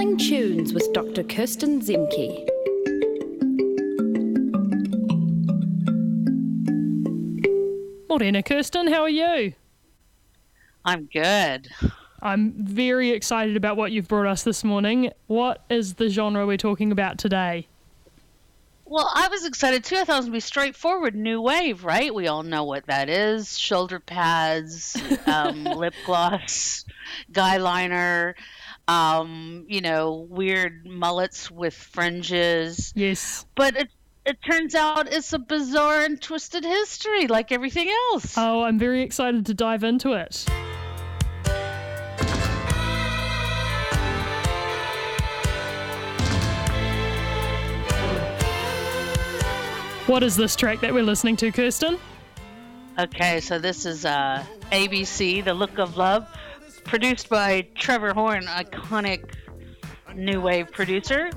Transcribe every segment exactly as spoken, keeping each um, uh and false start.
Morning Tunes with Doctor Kirsten Zemke. Morena, Kirsten, how are you? I'm good. I'm very excited about what you've brought us this morning. What is the genre we're talking about today? Well, I was excited too. I thought it was going to be straightforward. New wave, right? We all know what that is. Shoulder pads, um, lip gloss, guy liner, um, you know, weird mullets with fringes. Yes. But it it turns out it's a bizarre and twisted history like everything else. Oh, I'm very excited to dive into it. What is this track that we're listening to, Kirsten? Okay, so this is uh, A B C, The Look of Love, produced by Trevor Horn, iconic new wave producer.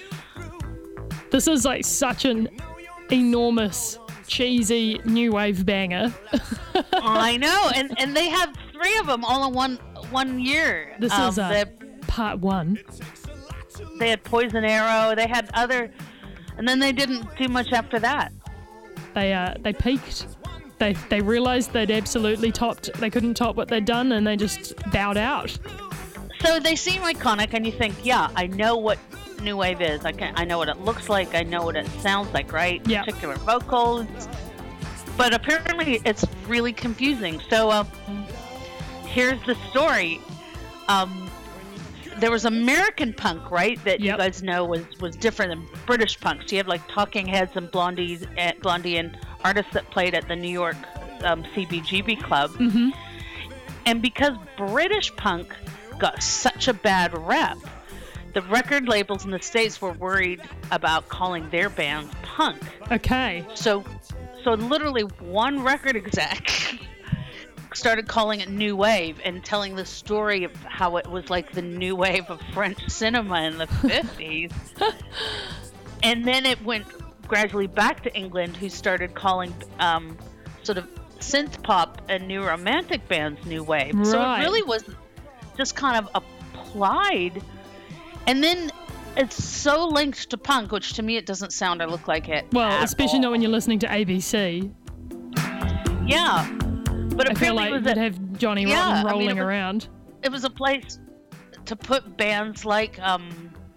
This is like such an enormous, cheesy new wave banger. I know, and and they have three of them all in one one year. This um, is uh, they, part one. They had Poison Arrow. They had other, and then they didn't do much after that. They uh they peaked. They they realized they'd absolutely topped. They couldn't top what they'd done, and they just bowed out. So they seem iconic, and you think, yeah, I know what new wave is. I can I know what it looks like. I know what it sounds like, right? Yeah. Particular vocals. But apparently, it's really confusing. So um, here's the story. Um, there was American punk, right? That Yep. you guys know was, was different than British punk. So you have like Talking Heads and Blondies, uh, Blondie, and artists that played at the New York um, C B G B club. Mm-hmm. And because British punk got such a bad rep, the record labels in the States were worried about calling their bands punk. Okay. So, so literally one record exec started calling it new wave and telling the story of how it was like the new wave of French cinema in the fifties. And then it went gradually back to England, who started calling um, sort of synth pop and new romantic bands new wave. So Right. it really was just kind of applied. And then it's so linked to punk, which to me it doesn't sound or look like it. Well, at especially all. not when you're listening to A B C. Yeah. But I feel apparently like it was you'd a- have Johnny Yeah, Rotten I mean, rolling it was- around. it was a place to put bands like, um,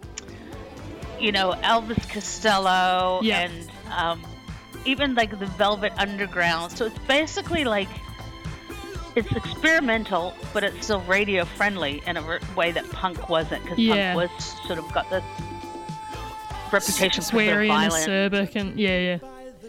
you know, Elvis Costello Yeah. and um, even like the Velvet Underground. So it's basically like, it's experimental, but it's still radio friendly in a r- way that punk wasn't, because Yeah. punk was sort of got this reputation for sort of Sweary and violence. acerbic and yeah, yeah.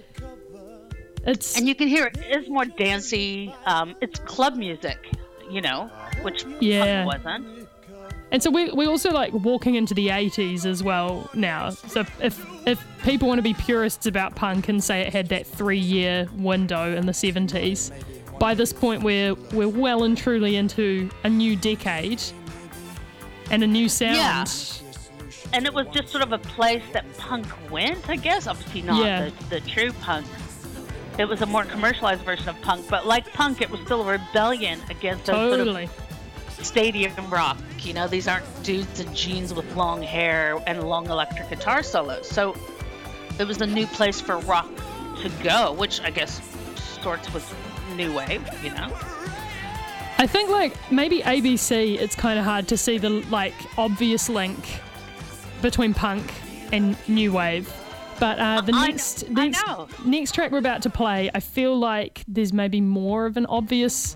It's And you can hear it is more dancey. Um, it's club music, you know, which Yeah. punk wasn't. And so we we also like walking into the eighties as well now. So if if people want to be purists about punk and say it had that three year window in the seventies, by this point we're we're well and truly into a new decade and a new sound. Yeah. And it was just sort of a place that punk went, I guess. Obviously not Yeah. the, the true punk. It was a more commercialized version of punk, but like punk, it was still a rebellion against those sort of Totally. stadium rock. You know, these aren't dudes in jeans with long hair and long electric guitar solos. So it was a new place for rock to go, which I guess sorts with new wave, you know? I think like maybe A B C, it's kind of hard to see the like obvious link between punk and new wave. But uh, the I next kn- I next, know. next track we're about to play, I feel like there's maybe more of an obvious.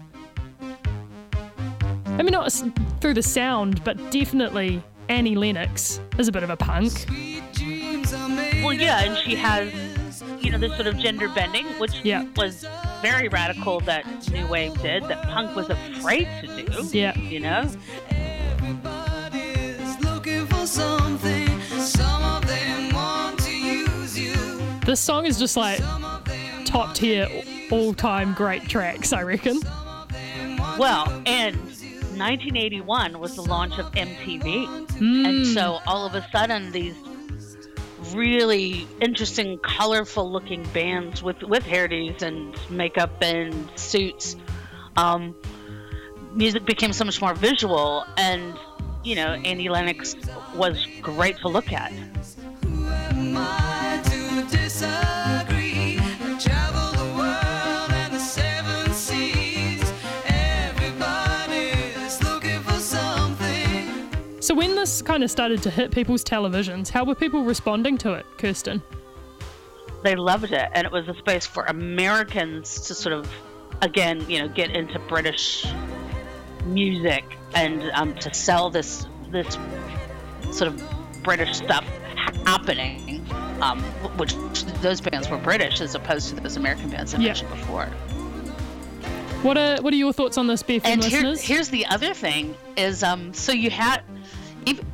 I mean, not s- through the sound, but definitely Annie Lennox is a bit of a punk. Well, yeah, and she has, you know, this sort of gender bending, which Yeah. was very radical that new wave did, that punk was afraid to do. Yeah. You know? Everybody's looking for something. Some of them want to use you. This song is just like Some of them top tier, all time great tracks, I reckon. Well, and nineteen eighty-one was the launch of M T V. Mm. And so all of a sudden, these really interesting, colorful looking bands with, with hairdos and makeup and suits, um, music became so much more visual. And you know, Annie Lennox was great to look at. Who am I to disagree? I travel the world and the seven seas. Everybody's looking for something. So when this kind of started to hit people's televisions, how were people responding to it, Kirsten? They loved it, and it was a space for Americans to sort of, again, you know, get into British music and um, to sell this this sort of British stuff happening, um, which those bands were British as opposed to those American bands I Yeah. mentioned before. What are what are your thoughts on this, B F M And here, listeners? here's the other thing is, um, so you had, even,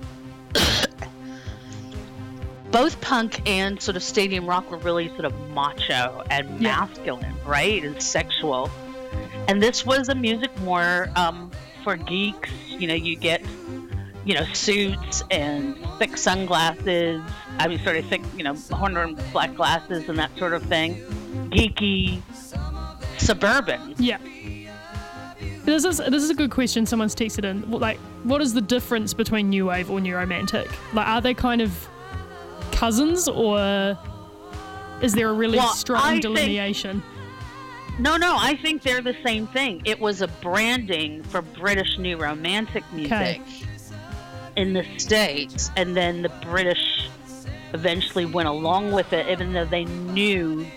both punk and sort of stadium rock were really sort of macho and Yeah. masculine, right? And sexual. And this was a music more um, for geeks. You know, you get, you know, suits and thick sunglasses. I mean, sort of thick, you know, horn rimmed black glasses and that sort of thing. Geeky, suburban. Yeah. This is this is a good question. Someone's texted in. Like, what is the difference between new wave or new romantic? Like, are they kind of cousins, or is there a really Well, strong I think- delineation? No, no, I think they're the same thing. It was a branding for British new romantic music Okay. in the States, and then the British eventually went along with it, even though they knew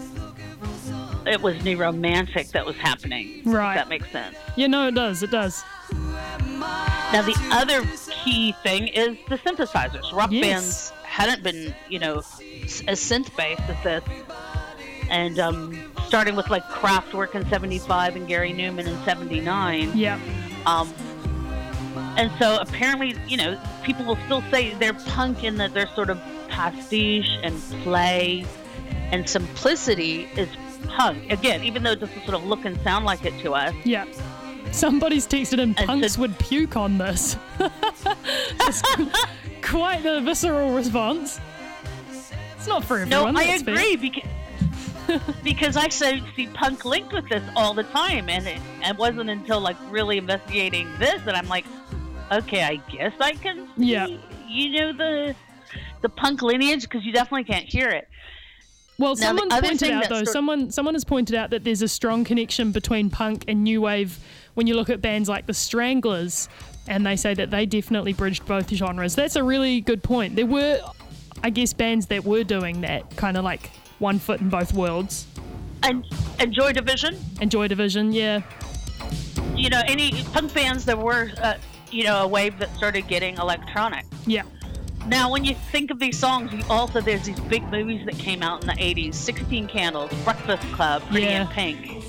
it was new romantic that was happening. Right. If that makes sense. Yeah, no, it does. It does. Now, the other key thing is the synthesizers. Rock Yes. bands hadn't been, you know, s- as synth-based as this. And um, starting with, like, Kraftwerk in seventy-five and Gary Newman in seventy-nine. Yeah. Um, and so apparently, you know, people will still say they're punk in that they're sort of pastiche and play and simplicity is punk. Again, even though it doesn't sort of look and sound like it to us. Yeah. Somebody's texted in, And punks so- would puke on this. It's quite the visceral response. It's not for No, everyone. I that's fair. agree because because I so, see punk linked with this all the time, and it, it wasn't until like really investigating this that I'm like, okay, I guess I can see, Yeah. you know, the the punk lineage, because you definitely can't hear it. Well, Now, the someone's other pointed thing out that though. sort- Someone someone has pointed out that there's a strong connection between punk and new wave when you look at bands like the Stranglers, and they say that they definitely bridged both genres. That's a really good point. There were, I guess, bands that were doing that, kind of like one foot in both worlds. And and Joy Division, And Joy Division, yeah, you know, any punk bands that were, uh, you know, a wave that started getting electronic. yeah, Now, when you think of these songs, you also there's these big movies that came out in the eighties: sixteen Candles, Breakfast Club, Pretty Yeah. in Pink.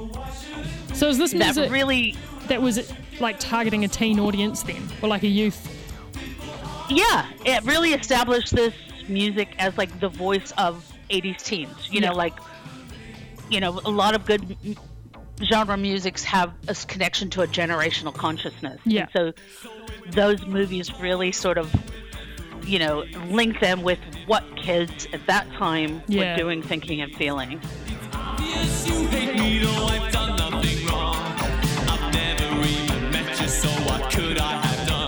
So is this That music really, that was like targeting a teen audience then, or like a youth? yeah, it really established this music as like the voice of eighties teens. You Yeah. know, like, you know, a lot of good m- genre musics have a s- connection to a generational consciousness. Yeah. And so those movies really sort of, you know, link them with what kids at that time Yeah. were doing, thinking, and feeling. Yes, you hate me, though I've done nothing wrong. I've never even met you, so what could I have done?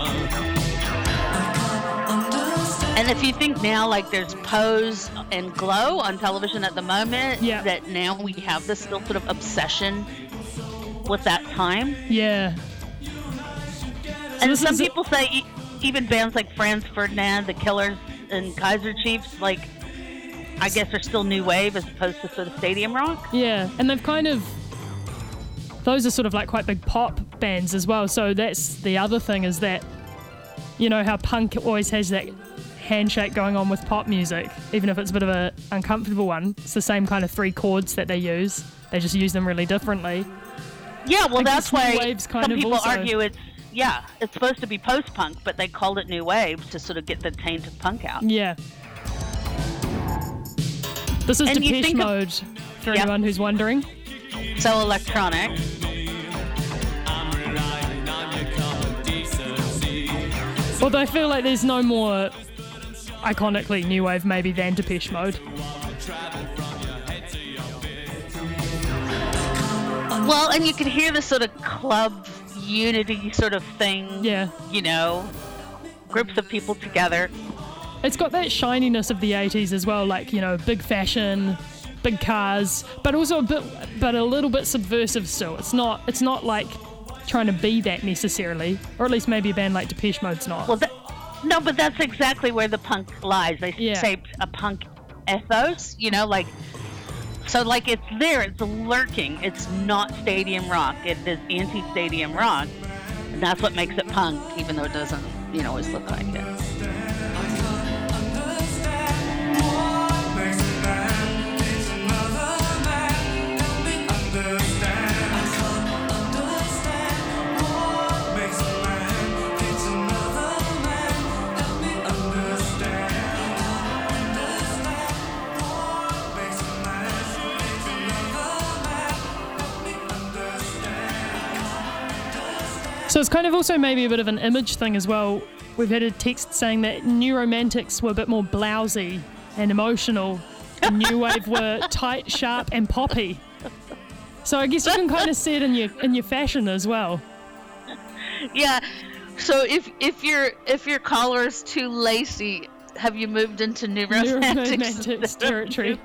And if you think now, like there's Pose and Glow on television at the moment, Yeah. that now we have this still sort of obsession with that time. Yeah. And this some is- people say e- even bands like Franz Ferdinand, The Killers, and Kaiser Chiefs, like, I guess are still new wave as opposed to sort of stadium rock. Yeah, and they've kind of, those are sort of like quite big pop bands as well. So that's the other thing, is that, you know, how punk always has that handshake going on with pop music, even if it's a bit of a uncomfortable one. It's the same kind of three chords that they use. They just use them really differently. Yeah, well, I that's guess new why wave's kind some of people also- argue it's, yeah, it's supposed to be post-punk, but they called it new wave to sort of get the taint of punk out. Yeah. This is And you Depeche think of- Mode, for Yep. anyone who's wondering. So electronic. I'm relying on your common decency. Although I feel like there's no more iconically new wave maybe than Depeche Mode. Well, and you can hear the sort of club unity sort of thing. Yeah. You know, groups of people together. It's got that shininess of the eighties as well, like, you know, big fashion, big cars, but also a bit, but a little bit subversive still. It's not, it's not like trying to be that necessarily, or at least maybe a band like Depeche Mode's not. Well, that, no, but that's exactly where the punk lies. They Yeah. say a punk ethos, you know, like, so like it's there, it's lurking. It's not stadium rock. It is anti-stadium rock, and that's what makes it punk, even though it doesn't, you know, always look like it. So it's kind of also maybe a bit of an image thing as well. We've had a text saying that New Romantics were a bit more blousy and emotional, and New Wave were tight, sharp, and poppy. So I guess you can kind of see it in your in your fashion as well. Yeah. So if if your if your collar is too lacy, have you moved into New New Romantics? Romantics territory.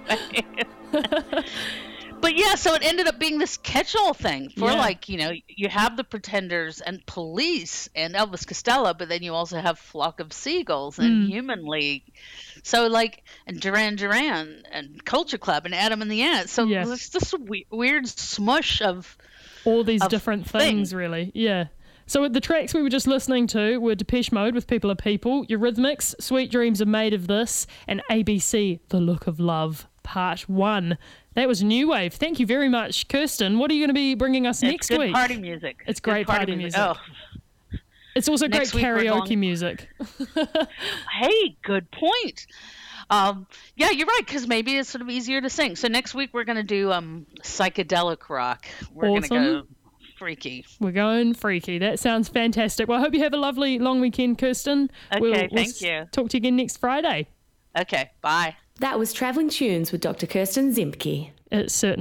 But yeah, so it ended up being this catch-all thing for Yeah. like, you know, you have the Pretenders and Police and Elvis Costello, but then you also have Flock of Seagulls and Mm. Human League. So like, and Duran Duran and Culture Club and Adam and the Ants. So Yeah. it's this we- weird smush of, All these of different things, things. really. Yeah. So the tracks we were just listening to were Depeche Mode with People Are People, Eurythmics, Sweet Dreams Are Made of This, and A B C, The Look of Love, Part one. That was New Wave. Thank you very much, Kirsten. What are you going to be bringing us it's next good week? party music. It's Good great party music. Oh, It's also Next great week we're karaoke going- music. hey, good point. Um, yeah, you're right, because maybe it's sort of easier to sing. So next week we're going to do um, psychedelic rock. We're going to Awesome. go freaky. We're going freaky. That sounds fantastic. Well, I hope you have a lovely long weekend, Kirsten. Okay, thank you. Talk to you again next Friday. Okay, bye. That was Travelling Tunes with Doctor Kirsten Zemke. It's certain.